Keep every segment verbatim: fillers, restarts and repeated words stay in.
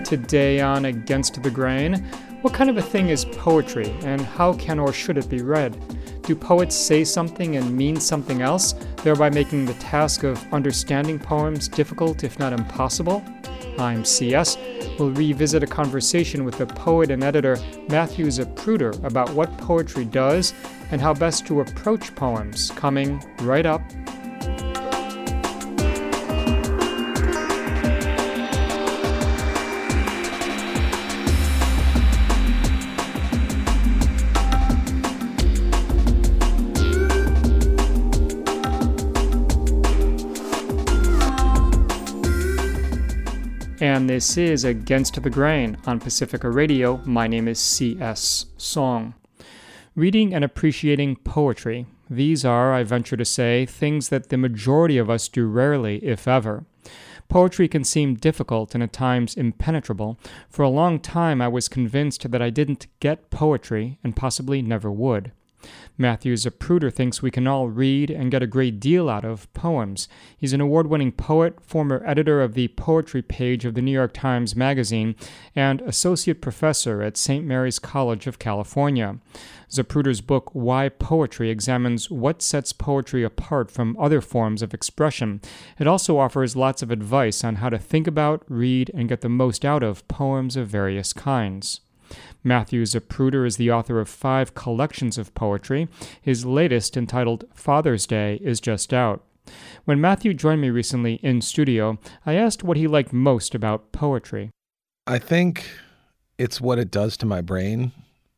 Today on Against the Grain, what kind of a thing is poetry, and how can or should it be read? Do poets say something and mean something else, thereby making the task of understanding poems difficult, if not impossible? I'm C S. We'll revisit a conversation with the poet and editor Matthew Zapruder about what poetry does and how best to approach poems, coming right up. And this is Against the Grain on Pacifica Radio. My name is C S. Song. Reading and appreciating poetry. These are, I venture to say, things that the majority of us do rarely, if ever. Poetry can seem difficult and at times impenetrable. For a long time, I was convinced that I didn't get poetry and possibly never would. Matthew Zapruder thinks we can all read and get a great deal out of poems. He's an award-winning poet, former editor of the poetry page of the New York Times Magazine, and associate professor at Saint Mary's College of California. Zapruder's book, Why Poetry, examines what sets poetry apart from other forms of expression. It also offers lots of advice on how to think about, read, and get the most out of poems of various kinds. Matthew Zapruder is the author of five collections of poetry. His latest, entitled Father's Day, is just out. When Matthew joined me recently in studio, I asked what he liked most about poetry. I think it's what it does to my brain.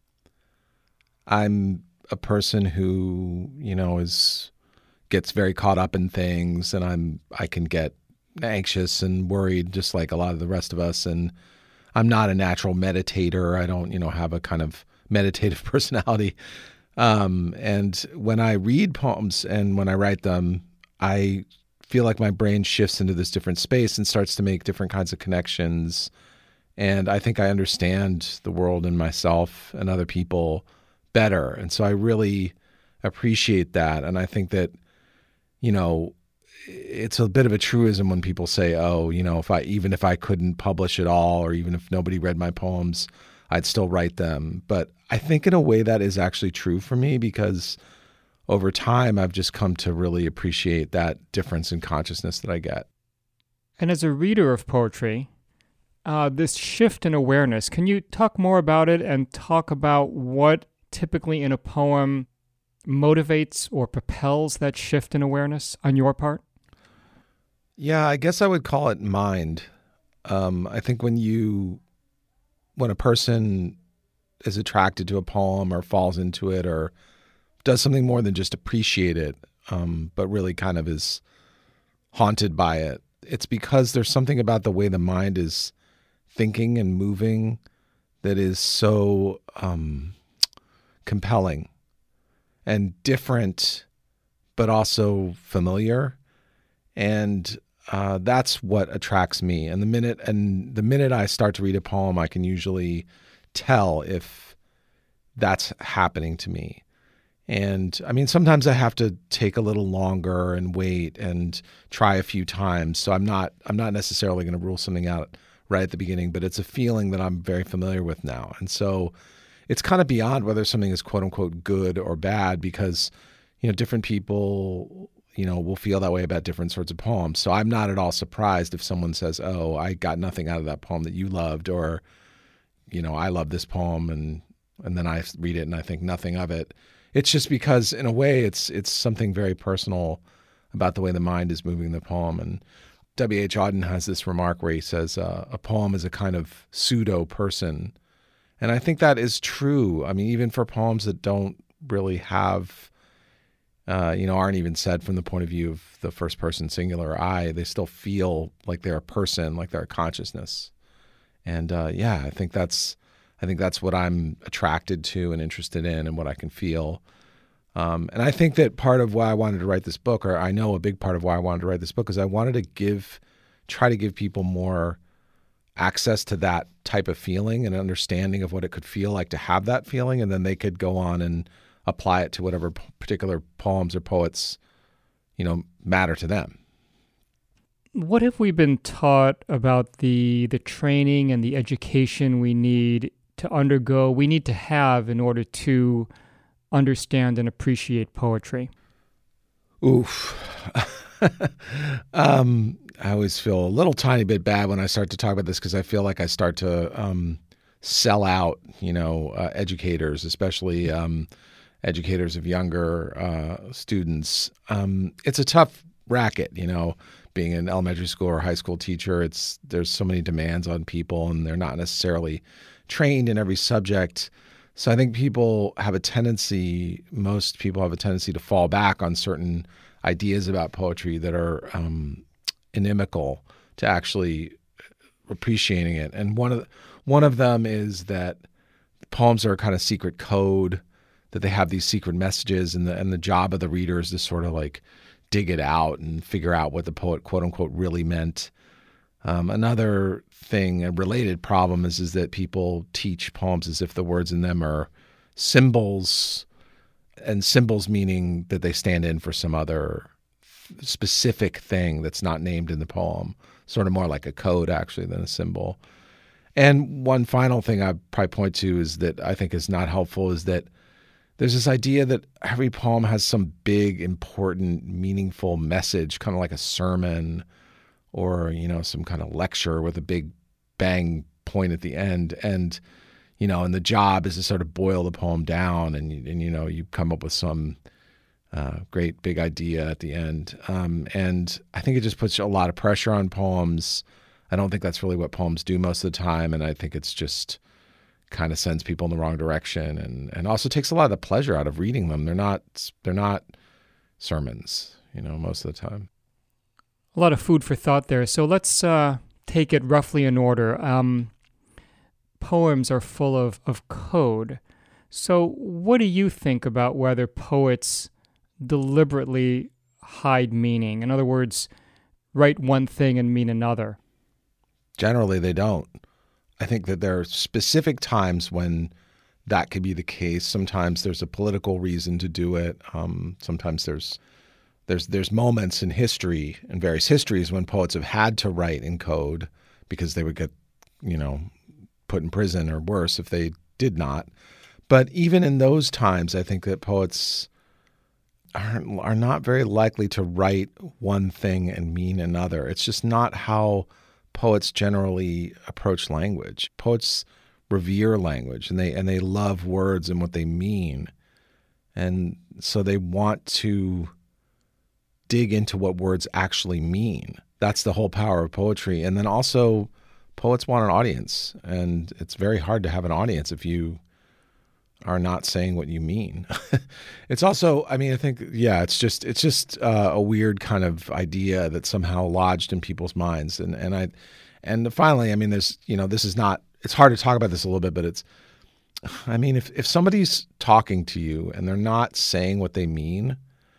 I'm a person who, you know, is gets very caught up in things, and I'm I can get anxious and worried just like a lot of the rest of us, and I'm not a natural meditator. I don't, you know, have a kind of meditative personality. Um, and when I read poems and when I write them, I feel like my brain shifts into this different space and starts to make different kinds of connections. And I think I understand the world and myself and other people better. And so I really appreciate that. And I think that, you know, it's a bit of a truism when people say, oh, you know, if I, even if I couldn't publish at all, or even if nobody read my poems, I'd still write them. But I think in a way that is actually true for me, because over time, I've just come to really appreciate that difference in consciousness that I get. And as a reader of poetry, uh, this shift in awareness, can you talk more about it and talk about what typically in a poem motivates or propels that shift in awareness on your part? Yeah, I guess I would call it mind. Um, I think when you, when a person is attracted to a poem or falls into it or does something more than just appreciate it, um, but really kind of is haunted by it, it's because there's something about the way the mind is thinking and moving that is so um, compelling and different, but also familiar. And uh, that's what attracts me. And the minute and the minute I start to read a poem, I can usually tell if that's happening to me. And I mean, sometimes I have to take a little longer and wait and try a few times. So I'm not I'm not necessarily going to rule something out right at the beginning, but it's a feeling that I'm very familiar with now. And so it's kind of beyond whether something is quote unquote good or bad, because, you know, different people, you know, will feel that way about different sorts of poems. So I'm not at all surprised if someone says, oh, I got nothing out of that poem that you loved, or, you know, I love this poem, and and then I read it and I think nothing of it. It's just because in a way it's it's something very personal about the way the mind is moving the poem. And W H Auden has this remark where he says, uh, a poem is a kind of pseudo person. And I think that is true. I mean, even for poems that don't really have, uh, you know, aren't even said from the point of view of the first person singular I, they still feel like they're a person, like they're a consciousness. And uh, yeah, I think that's, I think that's what I'm attracted to and interested in, and what I can feel. Um, and I think that part of why I wanted to write this book, or I know a big part of why I wanted to write this book, is I wanted to give, try to give people more access to that type of feeling and understanding of what it could feel like to have that feeling, and then they could go on and apply it to whatever particular poems or poets, you know, matter to them. What have we been taught about the the training and the education we need to undergo, we need to have in order to understand and appreciate poetry? Oof. um, I always feel a little tiny bit bad when I start to talk about this because I feel like I start to um, sell out, you know, uh, educators, especially um, educators of younger uh, students. Um, it's a tough racket, you know, being an elementary school or high school teacher. It's there's so many demands on people, and they're not necessarily trained in every subject. So I think people have a tendency, most people have a tendency to fall back on certain ideas about poetry that are um, inimical to actually appreciating it. And one of the, one of them is that poems are a kind of secret code, that they have these secret messages, and the and the job of the reader is to sort of like dig it out and figure out what the poet, quote unquote, really meant. Um, another thing, a related problem is, is that people teach poems as if the words in them are symbols, and symbols meaning that they stand in for some other specific thing that's not named in the poem, sort of more like a code actually than a symbol. And one final thing I'd probably point to is that I think is not helpful is that there's this idea that every poem has some big, important, meaningful message, kind of like a sermon or, you know, some kind of lecture with a big bang point at the end. And, you know, and the job is to sort of boil the poem down and, and you know, you come up with some uh, great big idea at the end. Um, and I think it just puts a lot of pressure on poems. I don't think that's really what poems do most of the time. And I think it's just kind of sends people in the wrong direction, and, and also takes a lot of the pleasure out of reading them. They're not, they're not sermons, you know, most of the time. A lot of food for thought there. So let's uh, take it roughly in order. Um, poems are full of, of code. So what do you think about whether poets deliberately hide meaning? In other words, write one thing and mean another. Generally, they don't. I think that there are specific times when that could be the case. Sometimes there's a political reason to do it. Um, sometimes there's there's there's moments in history, in various histories, when poets have had to write in code because they would get, you know, put in prison or worse if they did not. But even in those times, I think that poets are are not very likely to write one thing and mean another. It's just not how poets generally approach language. Poets revere language, and they and they love words and what they mean. And so they want to dig into what words actually mean. That's the whole power of poetry. And then also poets want an audience, and it's very hard to have an audience if you are not saying what you mean. It's also, I mean, I think, yeah, it's just it's just uh, a weird kind of idea that's somehow lodged in people's minds. And and I, and finally, I mean, there's, you know, this is not, it's hard to talk about this a little bit, but it's, I mean, if, if somebody's talking to you and they're not saying what they mean,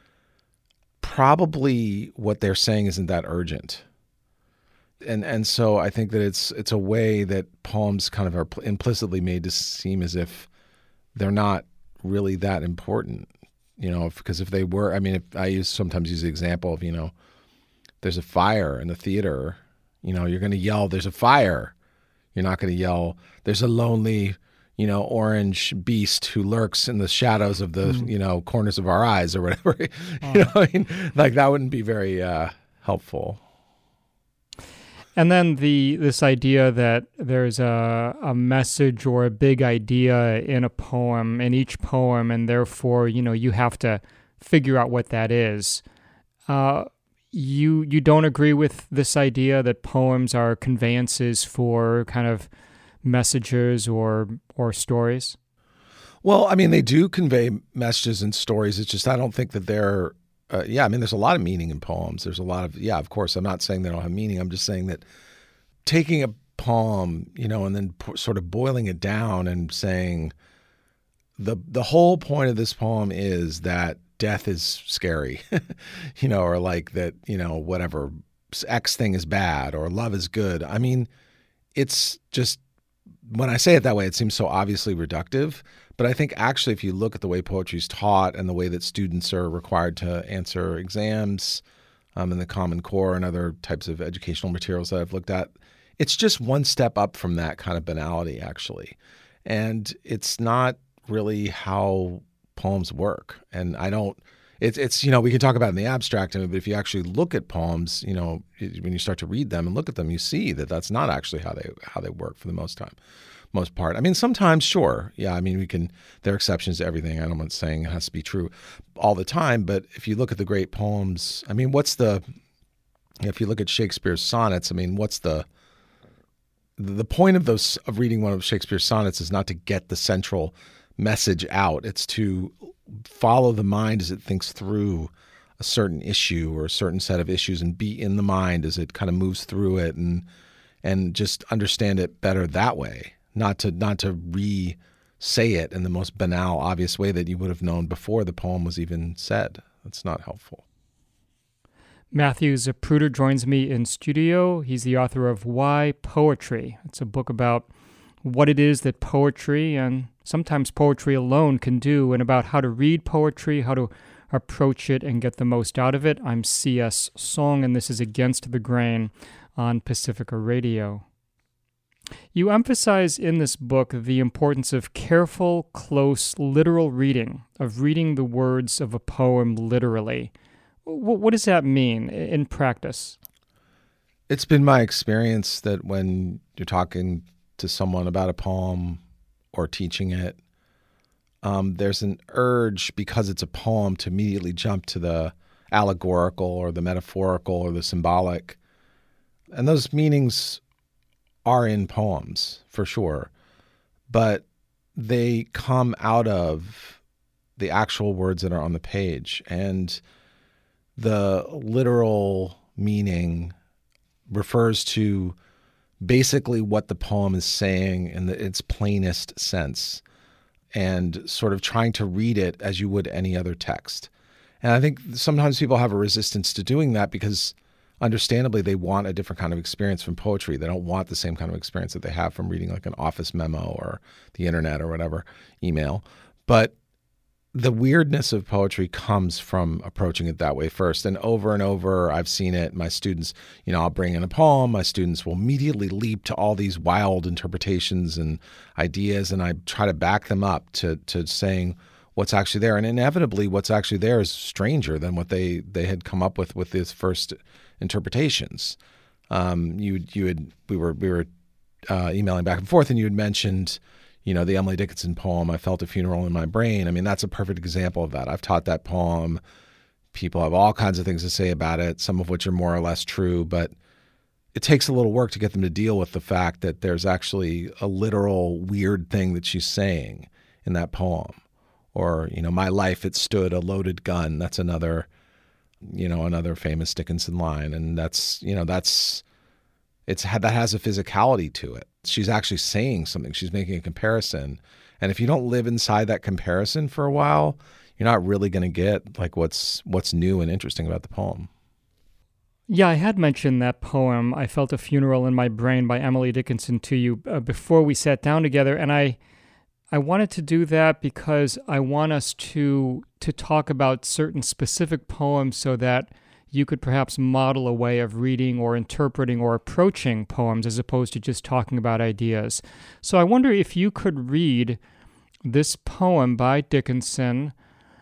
probably what they're saying isn't that urgent. And and so I think that it's it's a way that poems kind of are implicitly made to seem as if they're not really that important, you know, because if they were, I mean, if I use sometimes use the example of, you know, there's a fire in the theater, you know, you're going to yell, there's a fire. You're not going to yell, there's a lonely, you know, orange beast who lurks in the shadows of the, mm. you know, corners of our eyes or whatever. Oh. You know, I mean, like that wouldn't be very uh, helpful. And then the this idea that there's a, a message or a big idea in a poem, in each poem, and therefore, you know, you have to figure out what that is. Uh, you you don't agree with this idea that poems are conveyances for kind of messages or or stories? Well, I mean, they do convey messages and stories. It's just I don't think that they're Uh, yeah, I mean, there's a lot of meaning in poems. There's a lot of, yeah, of course, I'm not saying they don't have meaning. I'm just saying that taking a poem, you know, and then po- sort of boiling it down and saying the the whole point of this poem is that death is scary, you know, or like that, you know, whatever, X thing is bad or love is good. I mean, it's just, when I say it that way, it seems so obviously reductive. But I think actually if you look at the way poetry is taught and the way that students are required to answer exams, um, in the Common Core and other types of educational materials that I've looked at. It's just one step up from that kind of banality, actually. And it's not really how poems work. And I don't, it's, it's, you know, we can talk about it in the abstract, but if you actually look at poems, you know, when you start to read them and look at them, you see that that's not actually how they, how they work for the most time, most part. I mean, sometimes, sure. Yeah. I mean, we can, there are exceptions to everything. I don't want saying it has to be true all the time, but if you look at the great poems, I mean, what's the, if you look at Shakespeare's sonnets, I mean, what's the, the point of those, of reading one of Shakespeare's sonnets is not to get the central message out. It's to follow the mind as it thinks through a certain issue or a certain set of issues and be in the mind as it kind of moves through it and and just understand it better that way, not to not to re-say it in the most banal, obvious way that you would have known before the poem was even said. That's not helpful. Matthew Zapruder joins me in studio. He's the author of Why Poetry? It's a book about what it is that poetry and sometimes poetry alone can do, and about how to read poetry, how to approach it and get the most out of it. I'm C S Song, and this is Against the Grain on Pacifica Radio. You emphasize in this book the importance of careful, close, literal reading, of reading the words of a poem literally. What does that mean in practice? It's been my experience that when you're talking to someone about a poem or teaching it, um, there's an urge, because it's a poem, to immediately jump to the allegorical or the metaphorical or the symbolic. And those meanings are in poems, for sure. But they come out of the actual words that are on the page. And the literal meaning refers to basically what the poem is saying in the, its plainest sense, and sort of trying to read it as you would any other text. And I think sometimes people have a resistance to doing that because, understandably, they want a different kind of experience from poetry. They don't want the same kind of experience that they have from reading like an office memo or the internet or whatever, email. But the weirdness of poetry comes from approaching it that way first. And over and over, I've seen it. My students, you know, I'll bring in a poem. My students will immediately leap to all these wild interpretations and ideas, and I try to back them up to to saying what's actually there. And inevitably, what's actually there is stranger than what they, they had come up with with these first interpretations. Um, you you had we were we were uh, emailing back and forth, and you had mentioned, you know, the Emily Dickinson poem, I Felt a Funeral in My Brain. I mean, that's a perfect example of that. I've taught that poem. People have all kinds of things to say about it, some of which are more or less true, but it takes a little work to get them to deal with the fact that there's actually a literal weird thing that she's saying in that poem. Or, you know, my life, it stood a loaded gun. That's another, you know, another famous Dickinson line. And that's, you know, that's, it's that has a physicality to it. She's actually saying something. She's making a comparison. And if you don't live inside that comparison for a while, you're not really going to get like what's what's new and interesting about the poem. Yeah, I had mentioned that poem, I Felt a Funeral in My Brain by Emily Dickinson to you uh, before we sat down together. And I I wanted to do that because I want us to to talk about certain specific poems so that you could perhaps model a way of reading or interpreting or approaching poems as opposed to just talking about ideas. So I wonder if you could read this poem by Dickinson,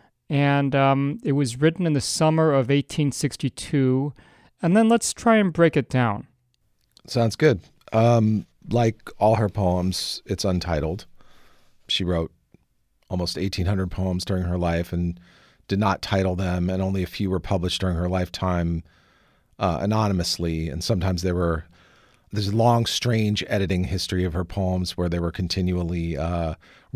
and um, it was written in the summer of eighteen sixty-two, and then let's try and break it down. Sounds good. Um, like all her poems, it's untitled. She wrote almost eighteen hundred poems during her life and did not title them, and only a few were published during her lifetime uh, anonymously. And sometimes there were, there's a long, strange editing history of her poems where they were continually uh,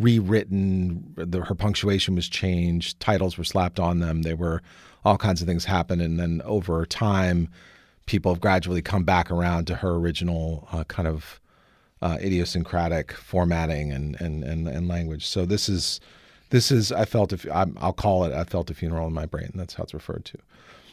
rewritten. The, her punctuation was changed. Titles were slapped on them. There were all kinds of things happen. And then over time, people have gradually come back around to her original uh, kind of uh, idiosyncratic formatting and, and, and, and language. So this is, This is, I felt, a, I'll call it, I felt a funeral in my brain. That's how it's referred to.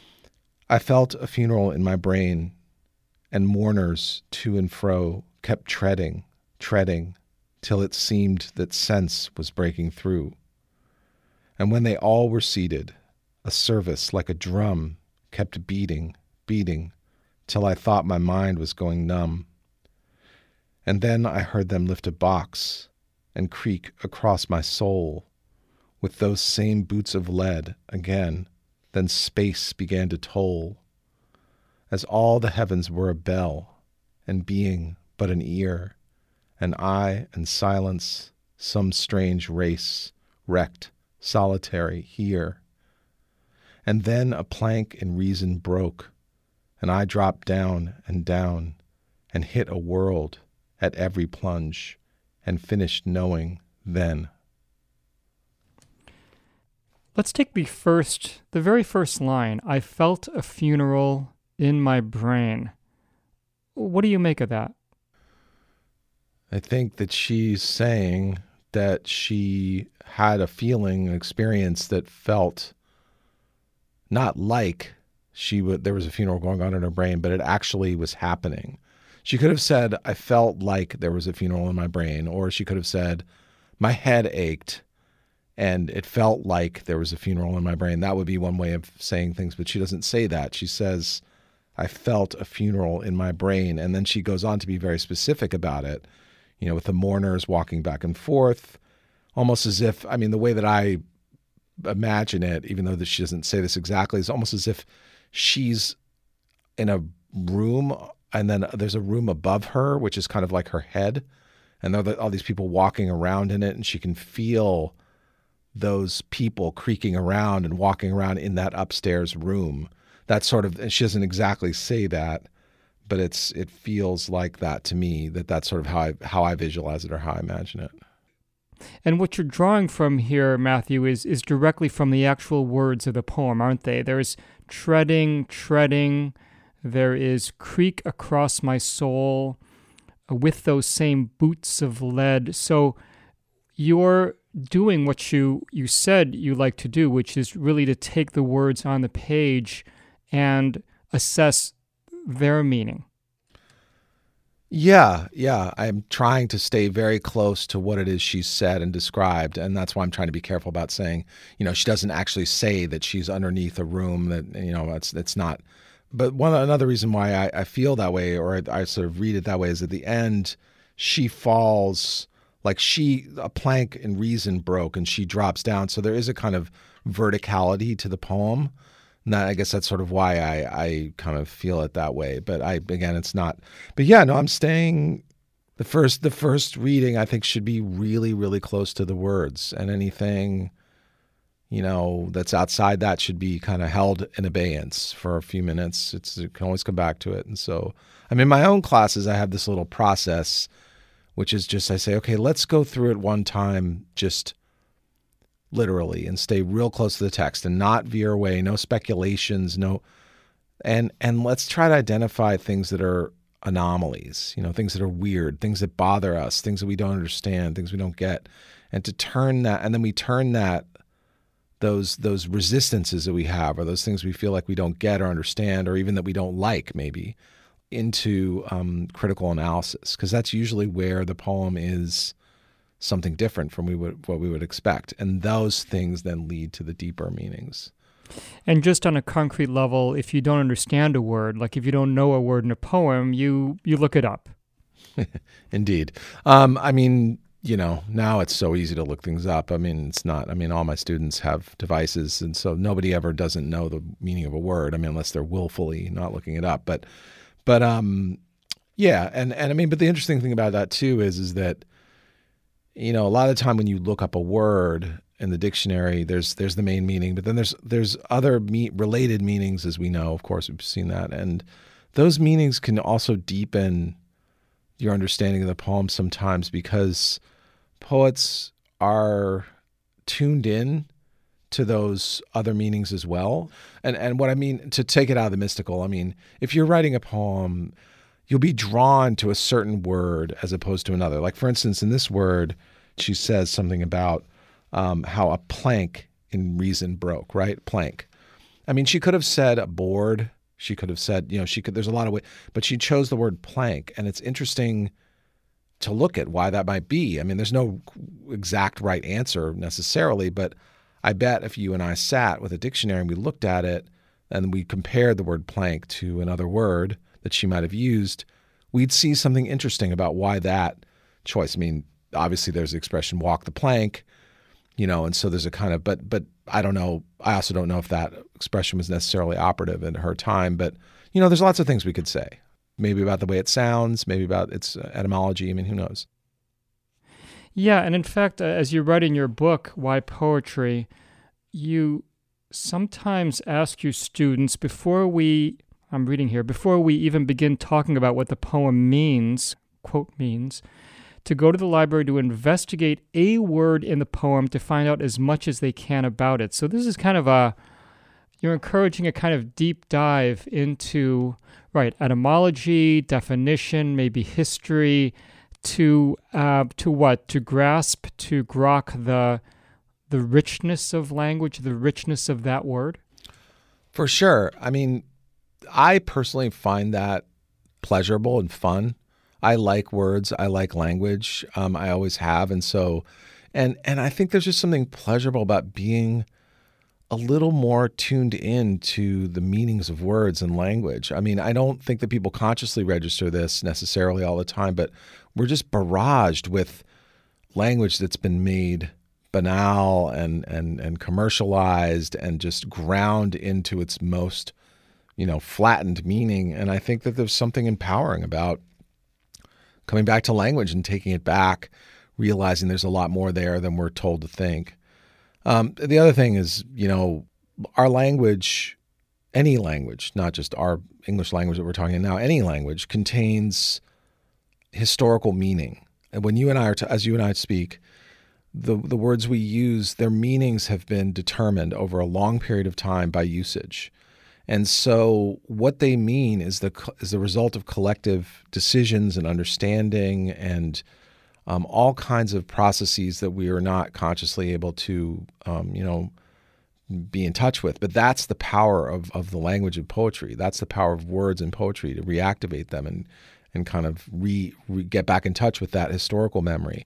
I felt a funeral in my brain, and mourners to and fro kept treading, treading, till it seemed that sense was breaking through. And when they all were seated, a service like a drum kept beating, beating, till I thought my mind was going numb. And then I heard them lift a box and creak across my soul with those same boots of lead again. Then space began to toll, as all the heavens were a bell, and being but an ear, and I and silence, some strange race, wrecked, solitary here. And then a plank in reason broke, and I dropped down and down, and hit a world at every plunge, and finished knowing then. Let's take the first, the very first line. I felt a funeral in my brain. What do you make of that? I think that she's saying that she had a feeling, an experience that felt not like she would, there was a funeral going on in her brain, but it actually was happening. She could have said, I felt like there was a funeral in my brain, or she could have said, my head ached and it felt like there was a funeral in my brain. That would be one way of saying things, but she doesn't say that. She says, I felt a funeral in my brain. And then she goes on to be very specific about it, you know, with the mourners walking back and forth, almost as if, I mean, the way that I imagine it, even though she doesn't say this exactly, is almost as if she's in a room and then there's a room above her, which is kind of like her head. And there are all these people walking around in it, and she can feel those people creaking around and walking around in that upstairs room. That sort of, and she doesn't exactly say that, but it's it feels like that to me, that that's sort of how I, how I visualize it or how I imagine it. And what you're drawing from here, Matthew, is is directly from the actual words of the poem, aren't they? There's treading, treading, there is creak across my soul uh, with those same boots of lead. So you're doing what you, you said you like to do, which is really to take the words on the page and assess their meaning. Yeah, yeah. I'm trying to stay very close to what it is she's said and described, and that's why I'm trying to be careful about saying, you know, she doesn't actually say that she's underneath a room, that, you know, it's it's not. But one another reason why I, I feel that way, or I, I sort of read it that way, is at the end, she falls, like she, a plank in reason broke, and she drops down. So there is a kind of verticality to the poem. And that, I guess that's sort of why I, I kind of feel it that way. But I, again, it's not. But yeah, no, I'm staying. The first, the first reading, I think, should be really, really close to the words, and anything, you know, that's outside that should be kind of held in abeyance for a few minutes. It's, you can always come back to it. And so, I mean, in my own classes, I have this little process, which is just I say, okay, let's go through it one time, just literally, and stay real close to the text and not veer away, no speculations, no, and and let's try to identify things that are anomalies, you know, things that are weird, things that bother us, things that we don't understand, things we don't get, and to turn that, and then we turn that, those those resistances that we have, or those things we feel like we don't get or understand, or even that we don't like maybe, into um, critical analysis, because that's usually where the poem is something different from we would, what we would expect. And those things then lead to the deeper meanings. And just on a concrete level, if you don't understand a word, like if you don't know a word in a poem, you, you look it up. Indeed. Um, I mean, you know, now it's so easy to look things up. I mean, it's not, I mean, all my students have devices, and so nobody ever doesn't know the meaning of a word. I mean, unless they're willfully not looking it up. But, but um, yeah. And, and I mean, but the interesting thing about that too is, is that, you know, a lot of the time when you look up a word in the dictionary, there's there's the main meaning, but then there's there's other me- related meanings, as we know. Of course, we've seen that, and those meanings can also deepen your understanding of the poem sometimes, because poets are tuned in to those other meanings as well. And and what I mean, to take it out of the mystical, I mean, if you're writing a poem, you'll be drawn to a certain word as opposed to another. Like, for instance, in this word, she says something about um, how a plank in reason broke, right? Plank. I mean, she could have said a board. She could have said, you know, she could, there's a lot of ways, but she chose the word plank. And it's interesting to look at why that might be. I mean, there's no exact right answer necessarily, but I bet if you and I sat with a dictionary and we looked at it, and we compared the word plank to another word that she might have used, we'd see something interesting about why that choice. I mean, obviously there's the expression walk the plank, you know, and so there's a kind of, but but I don't know, I also don't know if that expression was necessarily operative in her time, but, you know, there's lots of things we could say. Maybe about the way it sounds, maybe about its etymology. I mean, who knows? Yeah, and in fact, uh, as you write in your book, Why Poetry, you sometimes ask your students before we, I'm reading here, before we even begin talking about what the poem means, quote means, to go to the library to investigate a word in the poem to find out as much as they can about it. So this is kind of a, you're encouraging a kind of deep dive into, right, etymology, definition, maybe history, to uh, to what? To grasp, to grok the the richness of language, the richness of that word? For sure. I mean, I personally find that pleasurable and fun. I like words. I like language. Um, I always have. And so, and and I think there's just something pleasurable about being a little more tuned in to the meanings of words and language. I mean, I don't think that people consciously register this necessarily all the time, but we're just barraged with language that's been made banal and and and commercialized and just ground into its most, you know, flattened meaning. And I think that there's something empowering about coming back to language and taking it back, realizing there's a lot more there than we're told to think. Um, the other thing is, you know, our language, any language, not just our English language that we're talking in now, any language contains historical meaning. And when you and I are, to, as you and I speak, the the words we use, their meanings have been determined over a long period of time by usage. And so what they mean is the is the result of collective decisions and understanding and Um, all kinds of processes that we are not consciously able to, um, you know, be in touch with. But that's the power of, of the language of poetry. That's the power of words and poetry, to reactivate them and and kind of re, re get back in touch with that historical memory.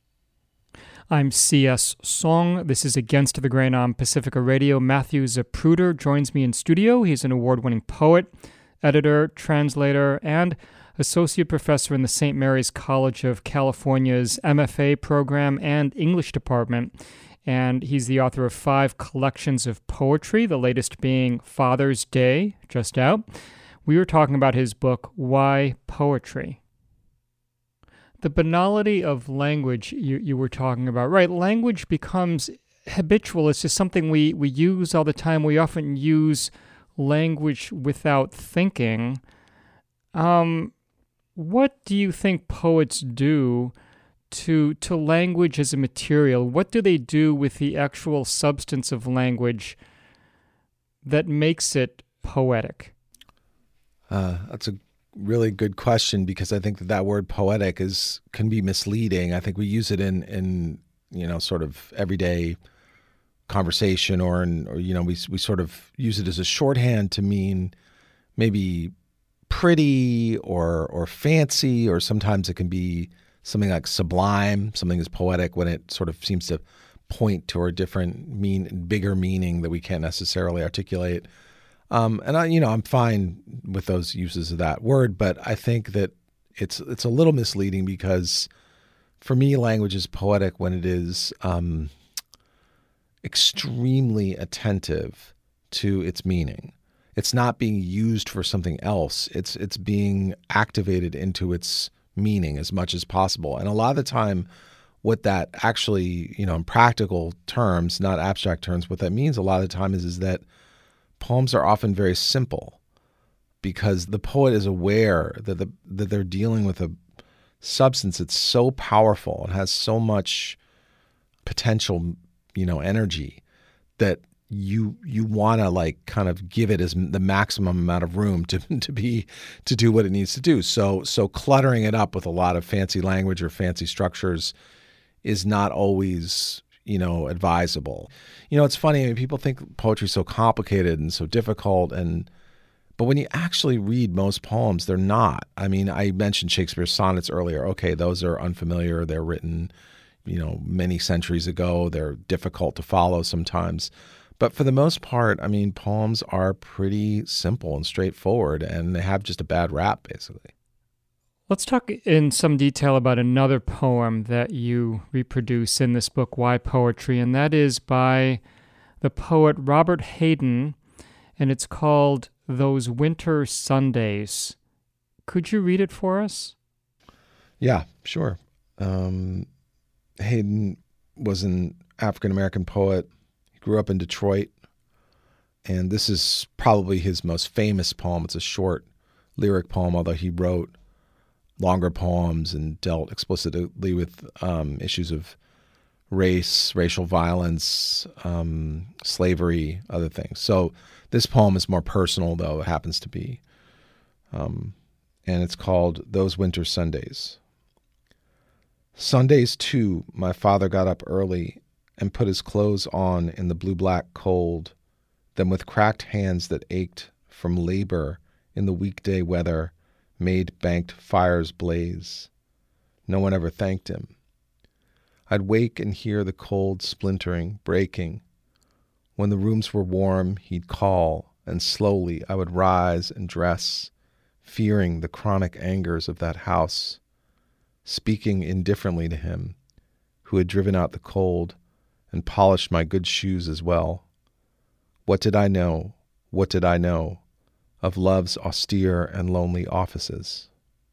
I'm C S. Song. This is Against the Grain on Pacifica Radio. Matthew Zapruder joins me in studio. He's an award-winning poet, editor, translator, and associate professor in the Saint Mary's College of California's M F A program and English department. And he's the author of five collections of poetry, the latest being Father's Day, just out. We were talking about his book, Why Poetry? The banality of language you, you were talking about, right? Language becomes habitual. It's just something we, we use all the time. We often use language without thinking. Um, what do you think poets do to to language as a material? What do they do with the actual substance of language that makes it poetic? Uh, that's a really good question, because I think that that word poetic is can be misleading. I think we use it in in you know sort of everyday conversation, or in or you know we we sort of use it as a shorthand to mean maybe pretty or or fancy, or sometimes it can be something like sublime. Something is poetic when it sort of seems to point to a different mean, bigger meaning that we can't necessarily articulate. Um, and I, you know, I'm fine with those uses of that word, but I think that it's it's a little misleading, because for me, language is poetic when it is um, extremely attentive to its meaning. It's not being used for something else. It's it's being activated into its meaning as much as possible. And a lot of the time, what that actually, you know, in practical terms, not abstract terms, what that means a lot of the time is, is that poems are often very simple, because the poet is aware that the that they're dealing with a substance that's so powerful and has so much potential, you know, energy, that you you want to like kind of give it as the maximum amount of room to to be to do what it needs to do. So so cluttering it up with a lot of fancy language or fancy structures is not always, you know, advisable. You know, it's funny. I mean, people think poetry is so complicated and so difficult, and but when you actually read most poems, they're not. I mean, I mentioned Shakespeare's sonnets earlier. Okay, those are unfamiliar. They're written, you know, many centuries ago. They're difficult to follow sometimes. But for the most part, I mean, poems are pretty simple and straightforward, and they have just a bad rap, basically. Let's talk in some detail about another poem that you reproduce in this book, Why Poetry, and that is by the poet Robert Hayden, and it's called Those Winter Sundays. Could you read it for us? Yeah, sure. Um, Hayden was an African-American poet. He grew up in Detroit, and this is probably his most famous poem. It's a short lyric poem, although he wrote longer poems and dealt explicitly with um, issues of race, racial violence, um, slavery, other things. So this poem is more personal, though it happens to be. Um, and it's called Those Winter Sundays. Sundays, too, my father got up early and put his clothes on in the blue-black cold, then with cracked hands that ached from labor in the weekday weather, made banked fires blaze. No one ever thanked him. I'd wake and hear the cold splintering, breaking. When the rooms were warm, he'd call, and slowly I would rise and dress, fearing the chronic angers of that house, speaking indifferently to him, who had driven out the cold and polished my good shoes as well. What did I know, what did I know of love's austere and lonely offices?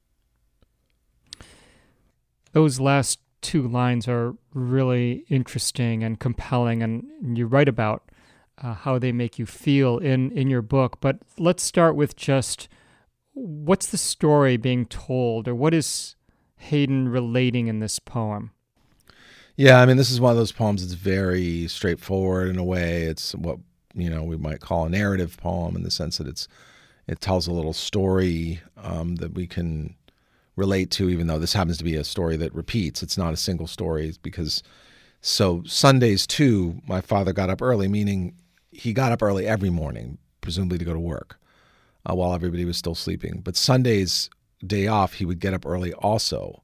Those last two lines are really interesting and compelling, and you write about uh, how they make you feel in, in your book. But let's start with just what's the story being told, or what is Hayden relating in this poem? Yeah, I mean, this is one of those poems that's very straightforward in a way. It's what, you know, we might call a narrative poem in the sense that it's it tells a little story um, that we can relate to, even though this happens to be a story that repeats. It's not a single story because, so Sundays too, my father got up early, meaning he got up early every morning, presumably to go to work uh, while everybody was still sleeping. But Sundays, day off, he would get up early also,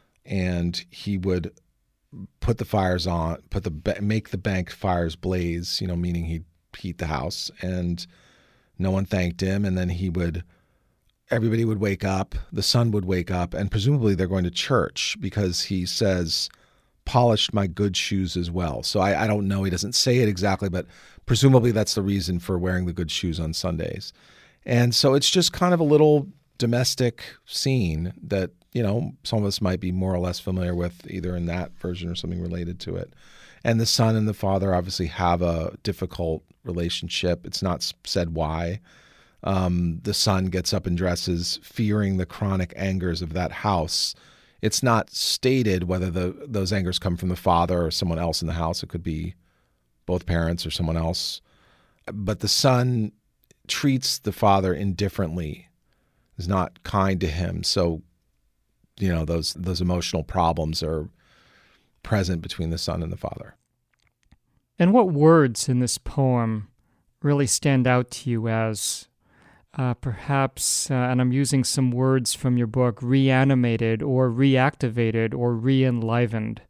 and he would put the fires on, put the make the banked fires blaze, you know, meaning he'd heat the house, and no one thanked him. And then he would, everybody would wake up, the sun would wake up, and presumably they're going to church because he says, polished my good shoes as well. So I, I don't know, he doesn't say it exactly, but presumably that's the reason for wearing the good shoes on Sundays. And so it's just kind of a little domestic scene that, you know, some of us might be more or less familiar with, either in that version or something related to it. And the son and the father obviously have a difficult relationship. It's not said why. Um, the son gets up and dresses, fearing the chronic angers of that house. It's not stated whether the those angers come from the father or someone else in the house. It could be both parents or someone else. But the son treats the father indifferently, is not kind to him. So, you know, those those emotional problems are present between the son and the father. And what words in this poem really stand out to you as uh, perhaps, uh, and I'm using some words from your book, reanimated or reactivated or re-enlivened?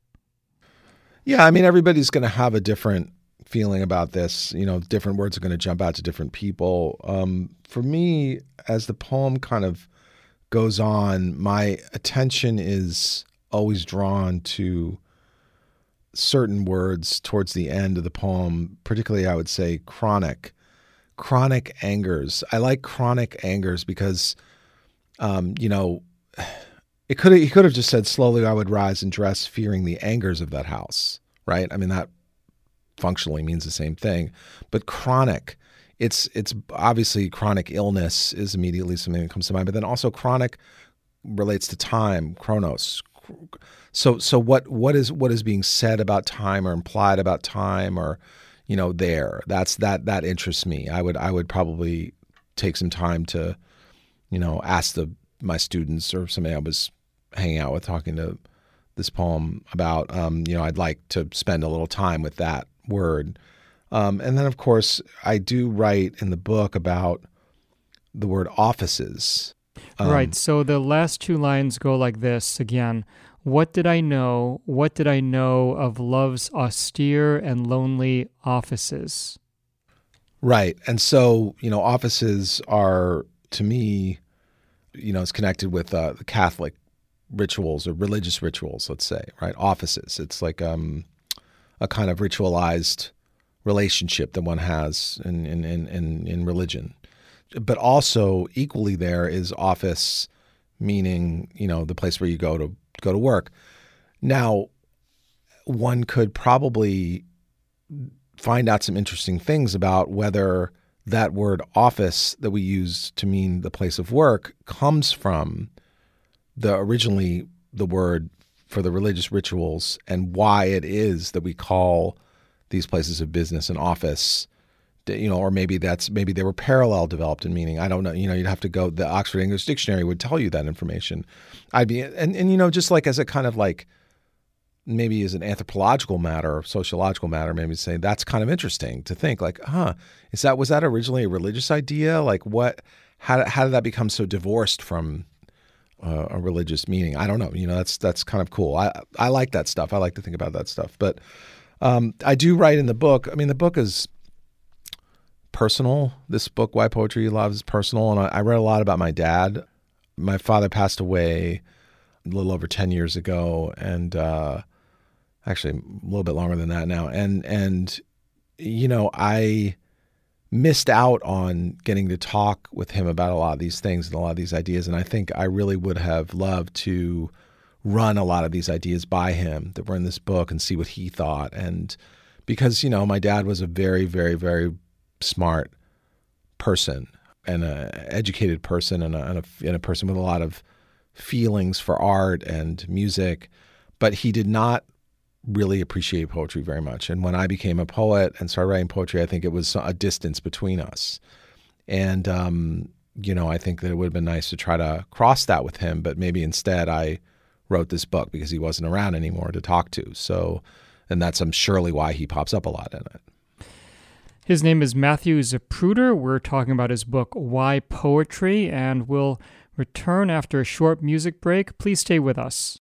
Yeah, I mean, everybody's going to have a different feeling about this. You know, different words are going to jump out to different people. Um, for me, as the poem kind of goes on, my attention is always drawn to certain words towards the end of the poem, particularly I would say chronic, chronic angers. I like chronic angers because, um, you know, it could he could have just said slowly I would rise and dress, fearing the angers of that house, right? I mean, that functionally means the same thing, but chronic, it's it's obviously chronic illness is immediately something that comes to mind, but then also chronic relates to time, chronos. So so what what is what is being said about time or implied about time, or, you know, there. That's that that interests me. I would I would probably take some time to, you know, ask the my students or somebody I was hanging out with talking to this poem about, um, you know, I'd like to spend a little time with that word. Um, and then, of course, I do write in the book about the word offices. Um, right. So the last two lines go like this again. What did I know? What did I know of love's austere and lonely offices? Right. And so, you know, offices are, to me, you know, it's connected with uh, Catholic rituals or religious rituals, let's say, right? Offices. It's like um, a kind of ritualized relationship that one has in, in, in, in, in religion. But also equally there is office, meaning, you know, the place where you go to go to work. Now, one could probably find out some interesting things about whether that word office that we use to mean the place of work comes from the originally the word for the religious rituals, and why it is that we call these places of business an office. You know, or maybe that's maybe they were parallel developed in meaning. I don't know. You know, you'd have to go. The Oxford English Dictionary would tell you that information. I'd be and and you know, just like as a kind of like maybe as an anthropological matter or sociological matter, maybe say that's kind of interesting to think like, huh, is that was that originally a religious idea? Like what? How how did that become so divorced from uh, a religious meaning? I don't know. You know, that's that's kind of cool. I I like that stuff. I like to think about that stuff. But um, I do write in the book. I mean, the book is personal. This book, Why Poetry Loves, is personal. And I, I read a lot about my dad. My father passed away a little over ten years ago, and uh, actually a little bit longer than that now. And, and you know, I missed out on getting to talk with him about a lot of these things and a lot of these ideas. And I think I really would have loved to run a lot of these ideas by him that were in this book and see what he thought. And because, you know, my dad was a very, very, very smart person and an educated person and a, and, a, and a person with a lot of feelings for art and music, but he did not really appreciate poetry very much. And when I became a poet and started writing poetry, I think it was a distance between us. And, um, you know, I think that it would have been nice to try to cross that with him, but maybe instead I wrote this book because he wasn't around anymore to talk to. So, and that's um, surely why he pops up a lot in it. His name is Matthew Zapruder. We're talking about his book, Why Poetry, and we'll return after a short music break. Please stay with us.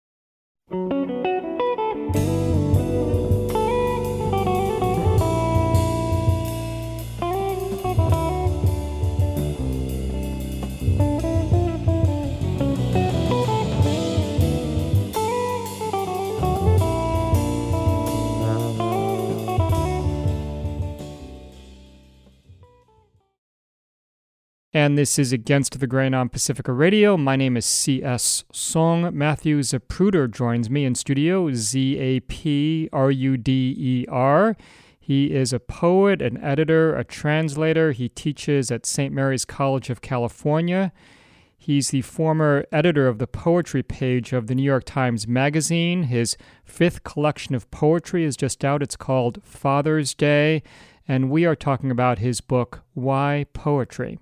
And this is Against the Grain on Pacifica Radio. My name is C S. Song. Matthew Zapruder joins me in studio, Z A P R U D E R. He is a poet, an editor, a translator. He teaches at Saint Mary's College of California. He's the former editor of the poetry page of the New York Times Magazine. His fifth collection of poetry is just out. It's called Father's Day. And we are talking about his book, Why Poetry?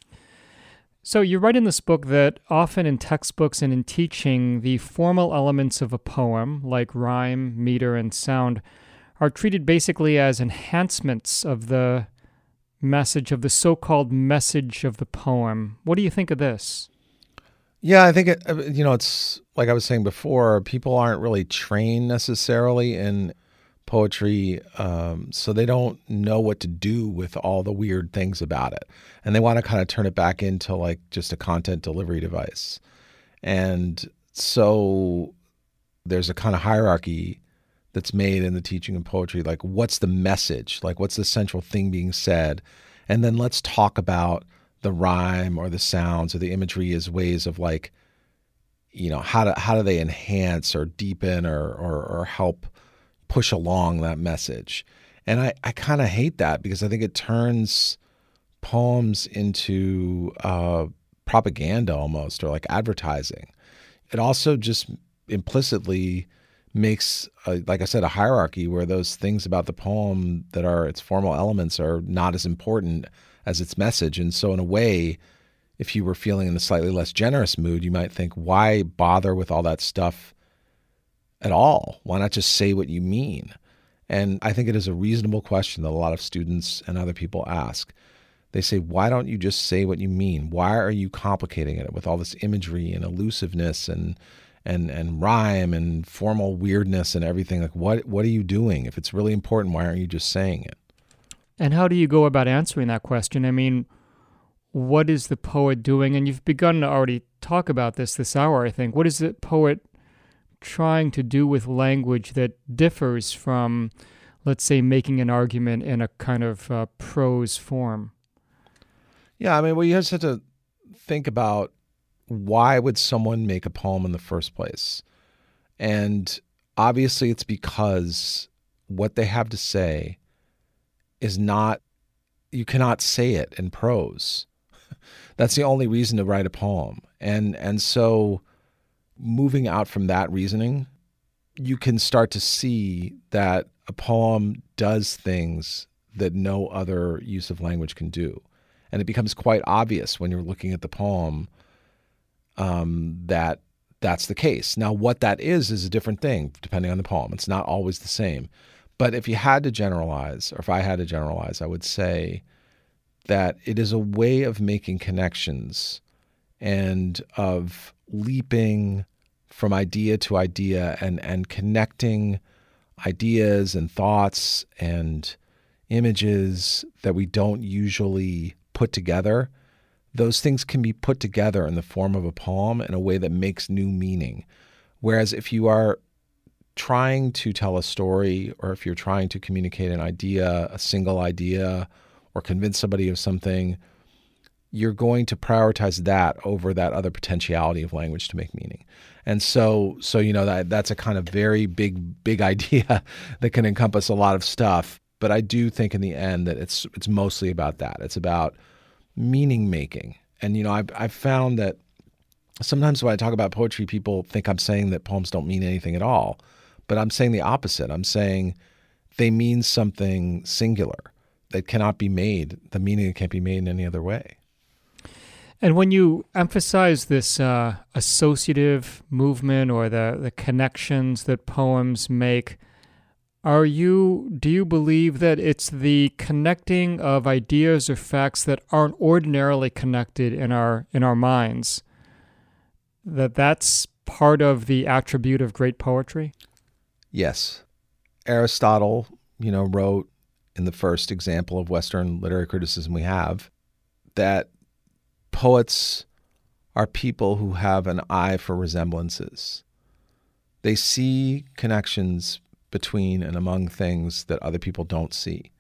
So you write in this book that often in textbooks and in teaching, the formal elements of a poem, like rhyme, meter, and sound, are treated basically as enhancements of the message, of the so-called message of the poem. What do you think of this? Yeah, I think, it, you know, it's like I was saying before, people aren't really trained necessarily in poetry, um, so they don't know what to do with all the weird things about it. And they want to kind of turn it back into like just a content delivery device. And so there's a kind of hierarchy that's made in the teaching of poetry, like what's the message? Like what's the central thing being said? And then let's talk about the rhyme or the sounds or the imagery as ways of like, you know, how do, how do they enhance or deepen or, or, or help push along that message. And I, I kind of hate that because I think it turns poems into uh, propaganda almost, or like advertising. It also just implicitly makes, a, like I said, a hierarchy where those things about the poem that are its formal elements are not as important as its message. And so in a way, if you were feeling in a slightly less generous mood, you might think, why bother with all that stuff at all? Why not just say what you mean? And I think it is a reasonable question that a lot of students and other people ask. They say, why don't you just say what you mean? Why are you complicating it with all this imagery and elusiveness and and and rhyme and formal weirdness and everything? Like, what what are you doing? If it's really important, why aren't you just saying it? And how do you go about answering that question? I mean, what is the poet doing? And you've begun to already talk about this this hour, I think. What is the poet trying to do with language that differs from, let's say, making an argument in a kind of uh, prose form? Yeah, I mean, well, you just have to think about why would someone make a poem in the first place? And obviously it's because what they have to say is not, you cannot say it in prose. That's the only reason to write a poem. And and so moving out from that reasoning, you can start to see that a poem does things that no other use of language can do. And it becomes quite obvious when you're looking at the poem um, that that's the case. Now, what that is is a different thing depending on the poem. It's not always the same. But if you had to generalize, or if I had to generalize, I would say that it is a way of making connections and of leaping from idea to idea and, and connecting ideas and thoughts and images that we don't usually put together. Those things can be put together in the form of a poem in a way that makes new meaning. Whereas if you are trying to tell a story, or if you're trying to communicate an idea, a single idea, or convince somebody of something, you're going to prioritize that over that other potentiality of language to make meaning. And so, so you know, that that's a kind of very big, big idea that can encompass a lot of stuff. But I do think in the end that it's it's mostly about that. It's about meaning making. And, you know, I've, I've found that sometimes when I talk about poetry, people think I'm saying that poems don't mean anything at all. But I'm saying the opposite. I'm saying they mean something singular that cannot be made, the meaning that can't be made in any other way. And when you emphasize this uh, associative movement or the, the connections that poems make, are you do you believe that it's the connecting of ideas or facts that aren't ordinarily connected in our in our minds, that that's part of the attribute of great poetry? Yes. Aristotle, you know, wrote in the first example of Western literary criticism we have that poets are people who have an eye for resemblances. They see connections between and among things that other people don't see.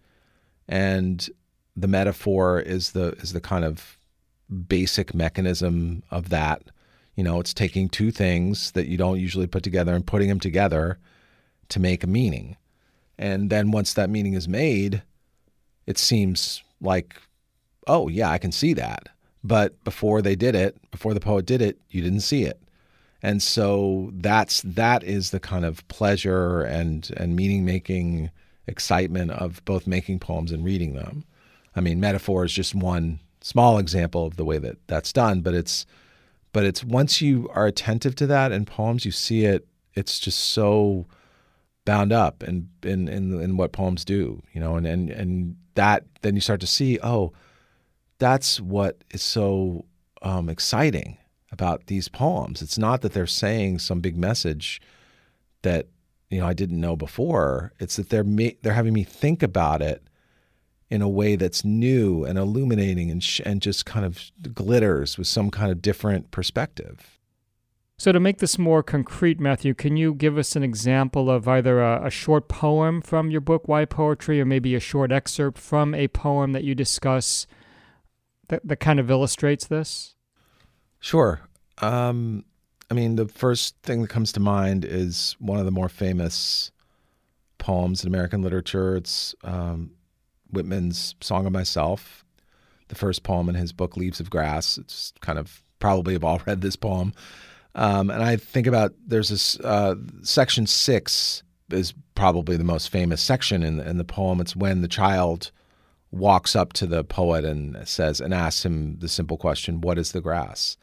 And the metaphor is the is the kind of basic mechanism of that. You know, it's taking two things that you don't usually put together and putting them together to make a meaning. And then once that meaning is made, it seems like, oh, yeah, I can see that. But before they did it, before the poet did it, you didn't see it. And so that's that is the kind of pleasure and and meaning-making excitement of both making poems and reading them. I mean, metaphor is just one small example of the way that that's done, but it's but it's once you are attentive to that in poems, you see it. It's just so bound up in in in, in what poems do, you know, and and and that then you start to see, oh, that's what is so um, exciting about these poems. It's not that they're saying some big message that, you know, I didn't know before. It's that they're ma- they're having me think about it in a way that's new and illuminating and sh- and just kind of glitters with some kind of different perspective. So to make this more concrete, Matthew, can you give us an example of either a, a short poem from your book, Why Poetry, or maybe a short excerpt from a poem that you discuss that, that kind of illustrates this? Sure. Um, I mean, the first thing that comes to mind is one of the more famous poems in American literature. It's um, Whitman's Song of Myself, the first poem in his book, Leaves of Grass. It's kind of probably have all read this poem. Um, and I think about there's this uh, section six is probably the most famous section in, in the poem. It's when the child walks up to the poet and says and asks him the simple question, "What is the grass?"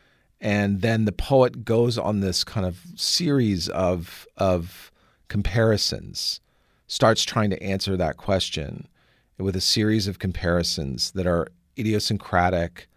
And then the poet goes on this kind of series of of comparisons, starts trying to answer that question with a series of comparisons that are idiosyncratic,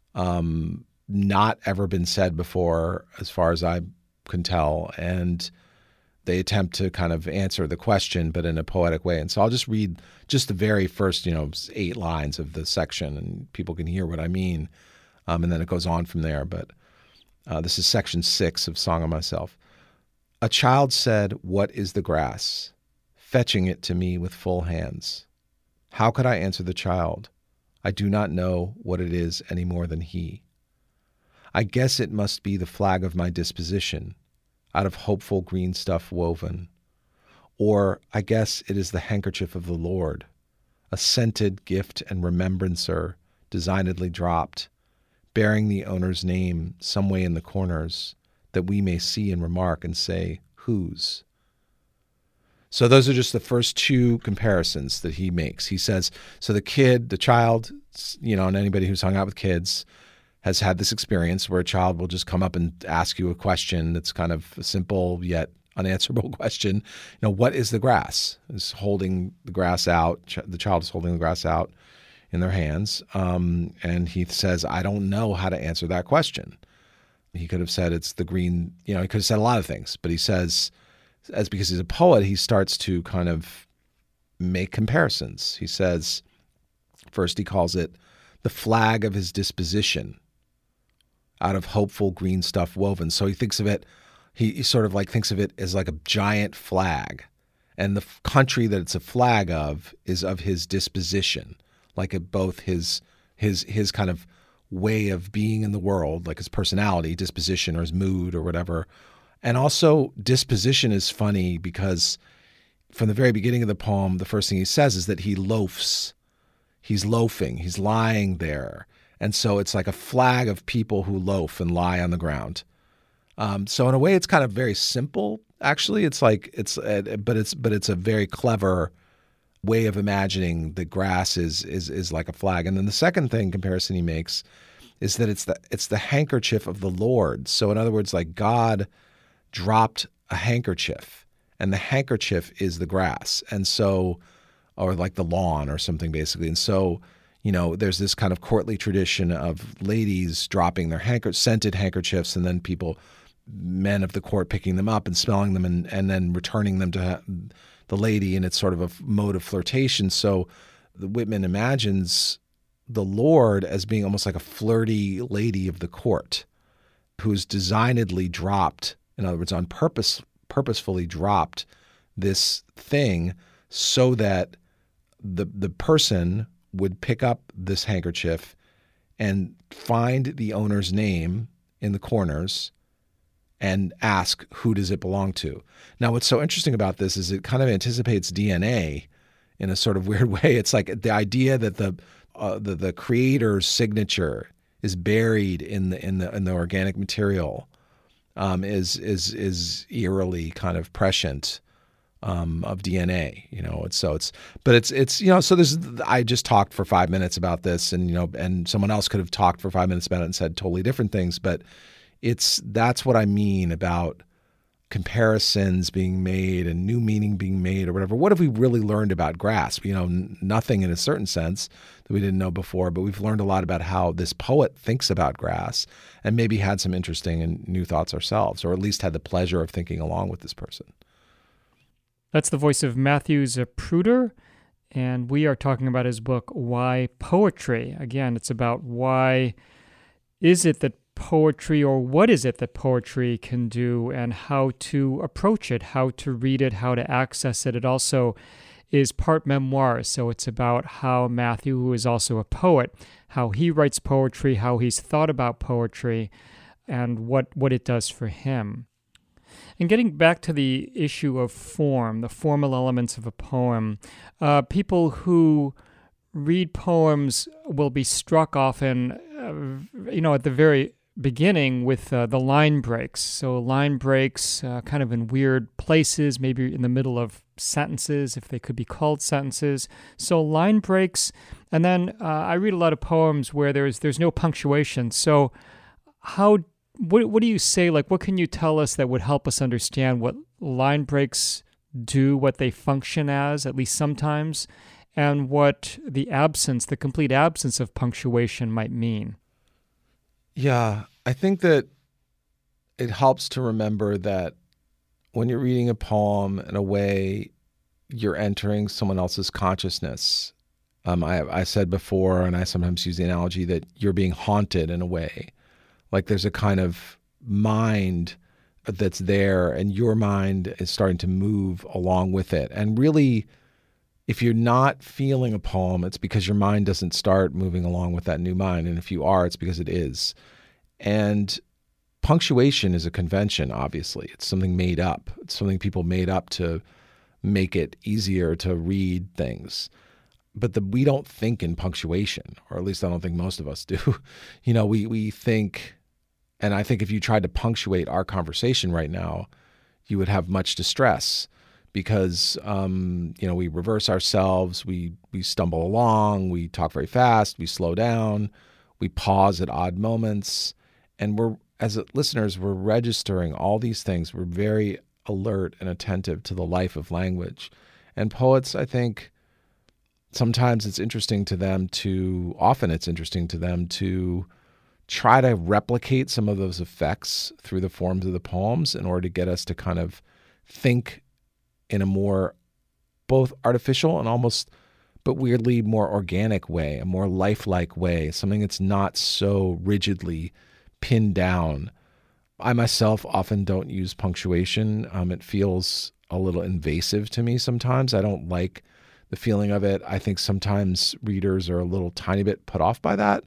um, not ever been said before, as far as I can tell, and they attempt to kind of answer the question, but in a poetic way. And so I'll just read just the very first, you know, eight lines of the section, and people can hear what I mean. Um, and then it goes on from there. But uh, this is section six of Song of Myself. A child said, "What is the grass?" fetching it to me with full hands. How could I answer the child? I do not know what it is any more than he. I guess it must be the flag of my disposition, out of hopeful green stuff woven. Or I guess it is the handkerchief of the Lord, a scented gift and remembrancer designedly dropped, bearing the owner's name some way in the corners, that we may see and remark and say, whose? So those are just the first two comparisons that he makes. He says, so the kid, the child, you know, and anybody who's hung out with kids has had this experience where a child will just come up and ask you a question that's kind of a simple yet unanswerable question. You know, what is the grass? Is holding the grass out. Ch- the child is holding the grass out in their hands. Um, and he says, I don't know how to answer that question. He could have said it's the green, you know, he could have said a lot of things, but he says, as because he's a poet, he starts to kind of make comparisons. He says, first he calls it the flag of his disposition, out of hopeful green stuff woven. So he thinks of it, he, he sort of like thinks of it as like a giant flag. And the f- country that it's a flag of is of his disposition, like a, both his his his kind of way of being in the world, like his personality, disposition, or his mood or whatever. And also disposition is funny because from the very beginning of the poem, the first thing he says is that he loafs. He's loafing. He's lying there. And so it's like a flag of people who loaf and lie on the ground. Um, so in a way, it's kind of very simple. Actually, it's like it's, uh, but it's but it's a very clever way of imagining the grass is is is like a flag. And then the second thing comparison he makes is that it's the it's the handkerchief of the Lord. So in other words, like God dropped a handkerchief, and the handkerchief is the grass, and so or like the lawn or something basically. And so, you know, there's this kind of courtly tradition of ladies dropping their handker- scented handkerchiefs, and then people, men of the court, picking them up and smelling them, and, and then returning them to the lady, and it's sort of a mode of flirtation. So the Whitman imagines the Lord as being almost like a flirty lady of the court who's designedly dropped, in other words, on purpose, purposefully dropped this thing so that the the person would pick up this handkerchief and find the owner's name in the corners and ask, who does it belong to? Now, what's so interesting about this is it kind of anticipates D N A in a sort of weird way. It's like the idea that the uh, the, the creator's signature is buried in the in the in the organic material um, is is is eerily kind of prescient um, of D N A. You know, it's so it's but it's it's you know so there's I just talked for five minutes about this, and you know, and someone else could have talked for five minutes about it and said totally different things, but it's that's what I mean about comparisons being made and new meaning being made or whatever. What have we really learned about grass? You know, n- nothing in a certain sense that we didn't know before, but we've learned a lot about how this poet thinks about grass and maybe had some interesting and new thoughts ourselves, or at least had the pleasure of thinking along with this person. That's the voice of Matthew Zapruder, and we are talking about his book, Why Poetry? Again, it's about why is it that poetry, or what is it that poetry can do, and how to approach it, how to read it, how to access it. It also is part memoir, so it's about how Matthew, who is also a poet, how he writes poetry, how he's thought about poetry, and what, what it does for him. And getting back to the issue of form, the formal elements of a poem, uh, people who read poems will be struck often, uh, you know, at the very beginning with uh, the line breaks. So line breaks uh, kind of in weird places, maybe in the middle of sentences, if they could be called sentences. So line breaks, and then uh, I read a lot of poems where there's there's no punctuation. So how what what do you say? Like, what can you tell us that would help us understand what line breaks do, what they function as, at least sometimes, and what the absence, the complete absence of punctuation might mean? Yeah, I think that it helps to remember that when you're reading a poem, in a way, you're entering someone else's consciousness. Um, I, I said before, and I sometimes use the analogy that you're being haunted in a way. Like there's a kind of mind that's there, and your mind is starting to move along with it. And really, if you're not feeling a poem, it's because your mind doesn't start moving along with that new mind. And if you are, it's because it is. And punctuation is a convention, obviously. It's something made up. It's something people made up to make it easier to read things. But the, we don't think in punctuation, or at least I don't think most of us do. You know, we we think, and I think if you tried to punctuate our conversation right now, you would have much distress because, um, you know, we reverse ourselves, we we stumble along, we talk very fast, we slow down, we pause at odd moments, and we're, as listeners, we're registering all these things. We're very alert and attentive to the life of language. And poets, I think, sometimes it's interesting to them to, often it's interesting to them to try to replicate some of those effects through the forms of the poems in order to get us to kind of think in a more both artificial and almost, but weirdly more organic way, a more lifelike way, something that's not so rigidly pinned down. I myself often don't use punctuation. Um, it feels a little invasive to me sometimes. I don't like the feeling of it. I think sometimes readers are a little tiny bit put off by that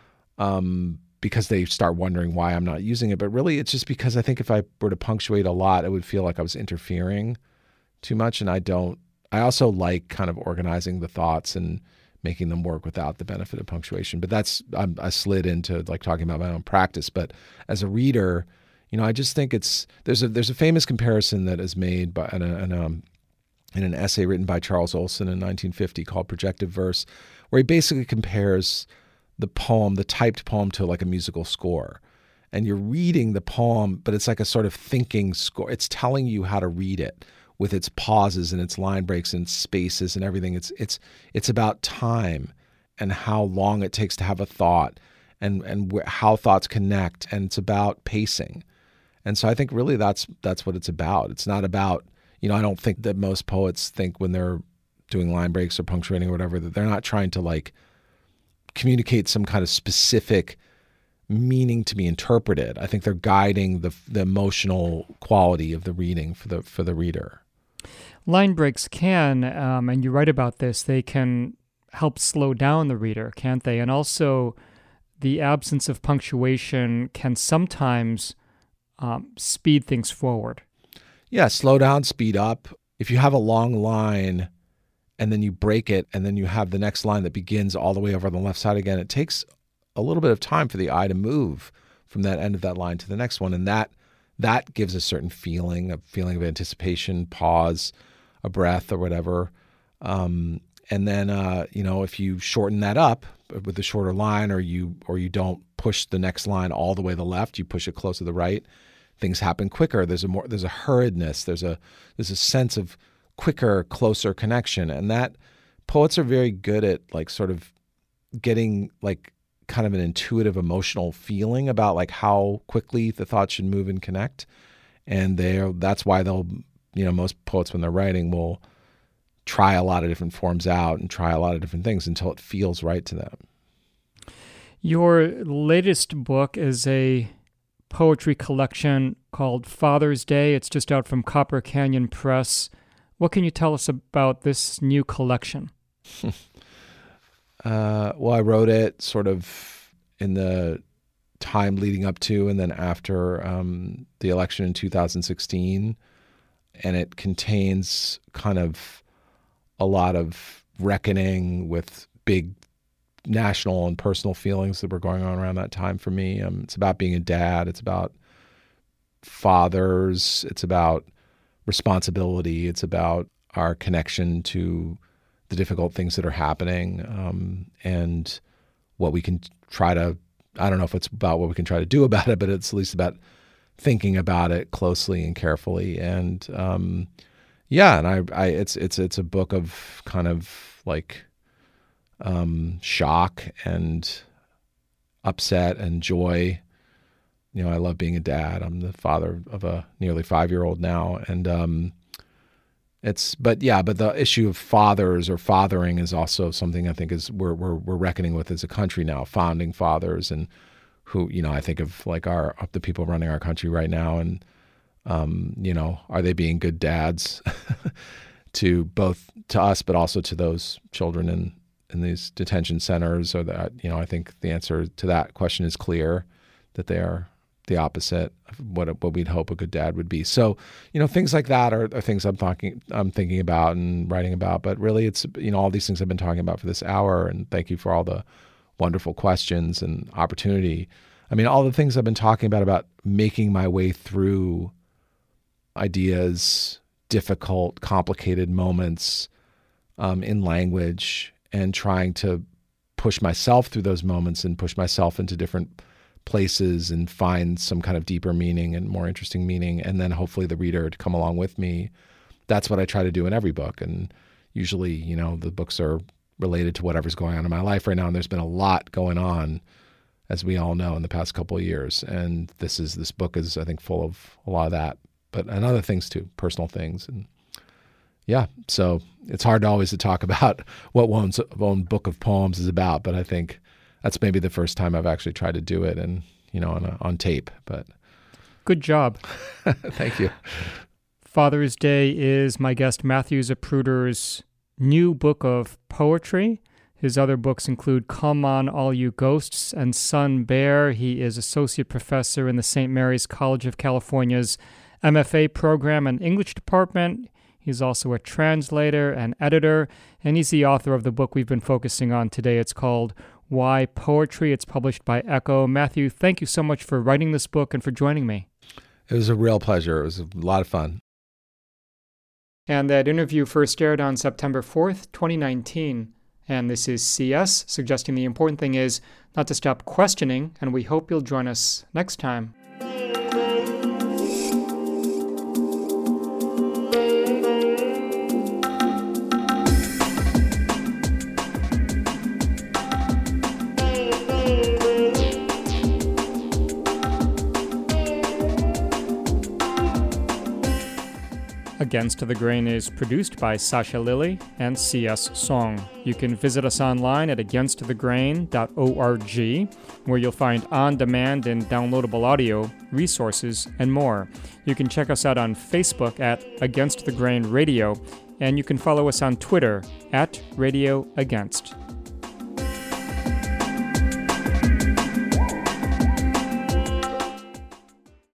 um, because they start wondering why I'm not using it. But really, it's just because I think if I were to punctuate a lot, it would feel like I was interfering too much. And I don't. I also like kind of organizing the thoughts and making them work without the benefit of punctuation. But that's, I'm, I slid into like talking about my own practice. But as a reader, you know, I just think it's, there's a there's a famous comparison that is made by, in, a, in, a, in an essay written by Charles Olson in nineteen fifty called Projective Verse, where he basically compares the poem, the typed poem, to like a musical score. And you're reading the poem, but it's like a sort of thinking score. It's telling you how to read it, with its pauses and its line breaks and spaces and everything. It's it's it's about time and how long it takes to have a thought and and wh- how thoughts connect, and it's about pacing. And so I think really that's that's what it's about. It's not about, you know, I don't think that most poets think when they're doing line breaks or punctuating or whatever that they're not trying to like communicate some kind of specific meaning to be interpreted. I think they're guiding the the emotional quality of the reading for the for the reader. Line breaks can, um, and you write about this, they can help slow down the reader, can't they? And also the absence of punctuation can sometimes um, speed things forward. Yeah, slow down, speed up. If you have a long line and then you break it and then you have the next line that begins all the way over on the left side again, it takes a little bit of time for the eye to move from that end of that line to the next one. And that that gives a certain feeling, a feeling of anticipation, pause, a breath or whatever. Um, and then, uh, you know, if you shorten that up with a shorter line, or you or you don't push the next line all the way to the left, you push it close to the right, things happen quicker. There's a more there's a hurriedness. There's a there's a sense of quicker, closer connection. And that poets are very good at like sort of getting like kind of an intuitive emotional feeling about like how quickly the thought should move and connect. And they that's why they'll, you know, most poets when they're writing will try a lot of different forms out and try a lot of different things until it feels right to them. Your latest book is a poetry collection called Father's Day. It's just out from Copper Canyon Press. What can you tell us about this new collection? Uh, well, I wrote it sort of in the time leading up to and then after um, the election in two thousand sixteen, and it contains kind of a lot of reckoning with big national and personal feelings that were going on around that time for me. Um, it's about being a dad. It's about fathers. It's about responsibility. It's about our connection to the difficult things that are happening, um, and what we can try to, I don't know if it's about what we can try to do about it, but it's at least about thinking about it closely and carefully. And um, yeah, and I, I, it's it's it's a book of kind of like um, shock and upset and joy you know, I love being a dad. I'm the father of a nearly five-year-old now. And um, it's, but yeah, but the issue of fathers or fathering is also something I think is we're, we're, we're reckoning with as a country now, founding fathers, and who, you know, I think of like our, the people running our country right now, and, um, you know, are they being good dads to both, to us, but also to those children in, in these detention centers? Or that, you know, I think the answer to that question is clear, that they are the opposite of what what we'd hope a good dad would be. So, you know, things like that are, are things I'm talking, I'm thinking about and writing about. But really, it's, you know, all these things I've been talking about for this hour. And thank you for all the wonderful questions and opportunity. I mean, all the things I've been talking about about making my way through ideas, difficult, complicated moments um, in language, and trying to push myself through those moments and push myself into different places and find some kind of deeper meaning and more interesting meaning, and then hopefully the reader to come along with me. That's what I try to do in every book. And usually, you know, the books are related to whatever's going on in my life right now, and there's been a lot going on, as we all know, in the past couple of years. And this is this book is, I think, full of a lot of that, but and other things too, personal things. And yeah, so it's hard to always to talk about what one's own book of poems is about, but I think that's maybe the first time I've actually tried to do it, and, you know, on, a, on tape. But good job. Thank you. Father's Day is my guest Matthew Zapruder's new book of poetry. His other books include Come On All You Ghosts and Sun Bear. He is associate professor in the Saint Mary's College of California's M F A program and English department. He's also a translator and editor, and he's the author of the book we've been focusing on today. It's called Why Poetry. It's published by Echo. Matthew, thank you so much for writing this book and for joining me. It was a real pleasure. It was a lot of fun. And that interview first aired on September fourth, twenty nineteen. And this is C S, suggesting the important thing is not to stop questioning, and we hope you'll join us next time. Against the Grain is produced by Sasha Lilly and C S Song. You can visit us online at against the grain dot org, where you'll find on-demand and downloadable audio, resources, and more. You can check us out on Facebook at Against the Grain Radio, and you can follow us on Twitter at Radio Against.